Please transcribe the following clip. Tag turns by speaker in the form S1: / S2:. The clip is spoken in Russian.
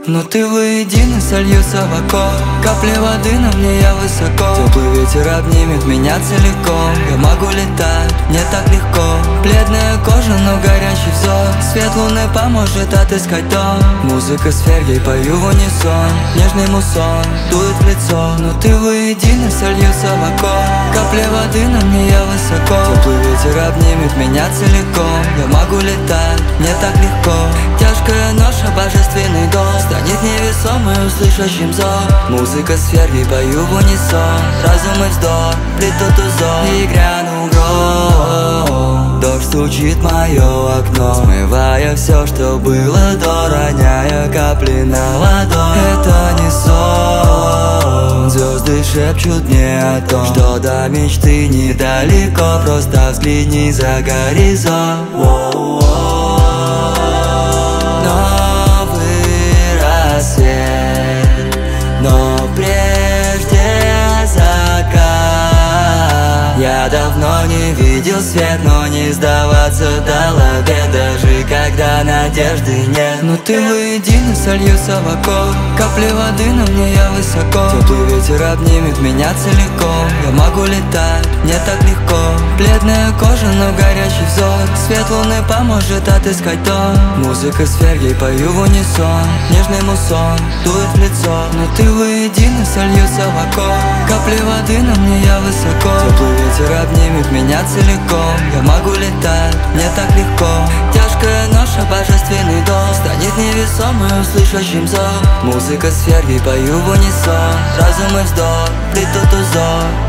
S1: Но ты воедино сольются в окно. Капли воды на мне, я высоко. Теплый ветер обнимет меня целиком. Я могу летать, мне так легко. Бледная кожа, но горячий взор. Свет луны поможет отыскать дом. Музыка сфер, ей пою в унисон. Нежный мусон дует в лицо. Но ты воедино сольются в окно. Капли воды на мне, я высоко. Теплый ветер обнимет меня целиком. Я могу летать, мне так легко. Тяжкая ноша, божественный долг станет невесомой, услышащим зов. Музыка сфер, ей пою в унисон. Разум и вздох, плетут узор. И грянул гром. Дождь стучит в мое окно, смывая все, что было до, роняя капли на ладонь. Это не сон. Звезды шепчут мне о том, что до мечты недалеко. Просто взгляни за горизонт. Новый рассвет, но прежде закат. Я давно не видел свет, но не сдаваться дал обед, даже когда надежды нет. Но ты воедино сольются в окно. Капли воды на мне, я высоко. Теплый ветер обнимет меня целиком. Я могу летать, мне так легко. Бледная кожа, но горячий взор. Свет луны поможет отыскать дом. Музыка сфер, ей пою в унисон. Нежный мусон дует в лицо. Но ты воедино сольются в окно. Капли воды на мне, я высоко. Теплый ветер обнимет меня целиком. Я могу летать, мне так легко. Тяжкая ноша, божественный долг станет невесомой, услышащим зов. Музыка сфер, ей пою в унисон. Разум и вздох, плетут узор.